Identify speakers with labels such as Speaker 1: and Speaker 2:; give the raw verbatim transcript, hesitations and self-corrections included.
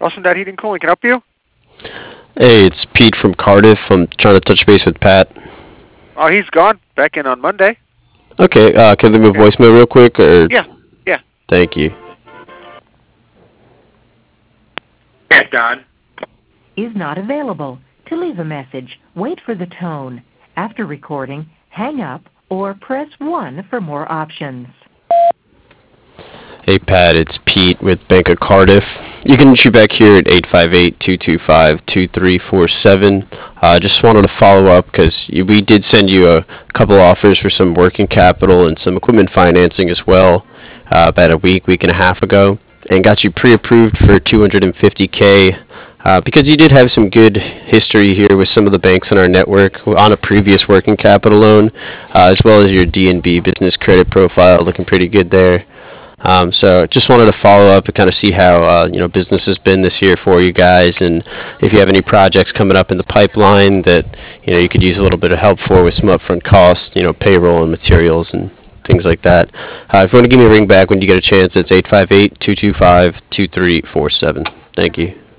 Speaker 1: Awesome Dad Heating Cooling. Can I help you?
Speaker 2: Hey, it's Pete from Cardiff. I'm trying to touch base with Pat.
Speaker 1: Oh, he's gone. Back in on Monday.
Speaker 2: Okay, uh, can I leave a
Speaker 1: Okay.
Speaker 2: voicemail real quick? Or
Speaker 1: Yeah, yeah.
Speaker 2: Thank you.
Speaker 3: Yes, Don.
Speaker 4: Is not available. To leave a message, wait for the tone. After recording, hang up or press one for more options.
Speaker 2: Hey, Pat, it's Pete with Bank of Cardiff. You can shoot back here at eight five eight, two two five, two three four seven. I uh, just wanted to follow up because we did send you a couple offers for some working capital and some equipment financing as well uh, about a week, week and a half ago, and got you pre-approved for two hundred fifty K. Uh, because you did have some good history here with some of the banks in our network on a previous working capital loan, uh, as well as your D N B business credit profile looking pretty good there. Um, so just wanted to follow up and kind of see how uh, you know business has been this year for you guys, and if you have any projects coming up in the pipeline that you know you could use a little bit of help for with some upfront costs, you know, payroll and materials and things like that. Uh, if you want to give me a ring back when you get a chance, it's eight five eight, two two five, two three four seven. Thank you.